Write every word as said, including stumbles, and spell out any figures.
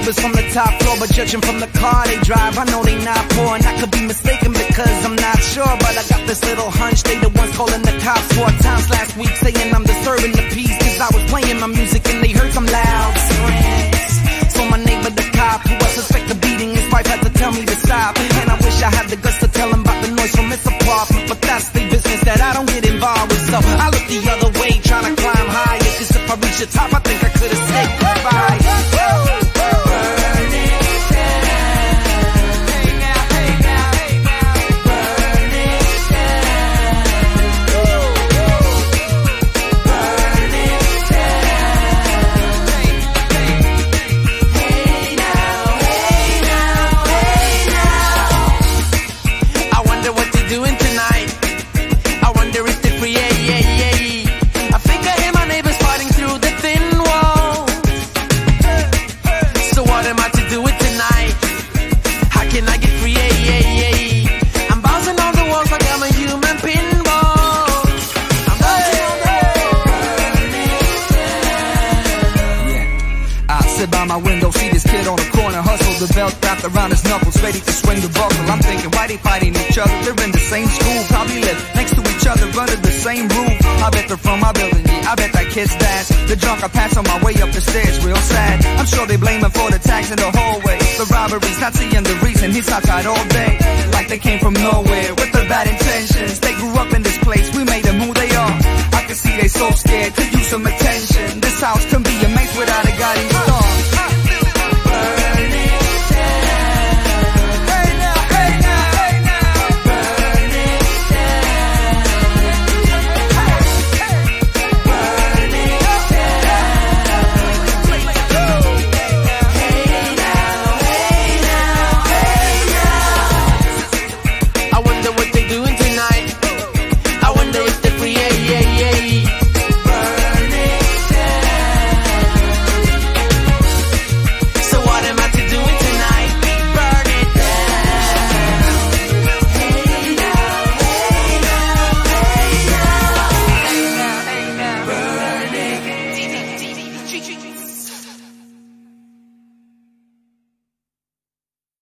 neighbors from the top floor, but judging from the car they drive, I know they not poor, and I could be mistaken because I'm not sure, but I got this little hunch they the ones calling the cops four times last week, saying I'm disturbing the peace cause I was playing my music and they heard some loud screams. So my neighbor, the cop, who I suspect of beating his wife, had to tell me to stop, and I wish I had the guts to tell him about the noise from his apartment, but that's the business that I don't get involved with, so I look the other way trying to climb higher, cause if I reach the top I think I could escape the fire. My window, see this kid on the corner, hustle the belt wrapped around his knuckles, ready to swing the buckle. I'm thinking, why they fighting each other? They're in the same school, probably live next to each other, under the same roof. I bet they're from my building, yeah, I bet that kid's dad's the drunk I pass on my way up the stairs, real sad. I'm sure they blame him for the tags in the hallway, the robberies, not seeing the reason he's outside all day, like they came from nowhere with their bad intentions. They grew up in this place, we made them who they are. I can see they so scared, could use some attention. This house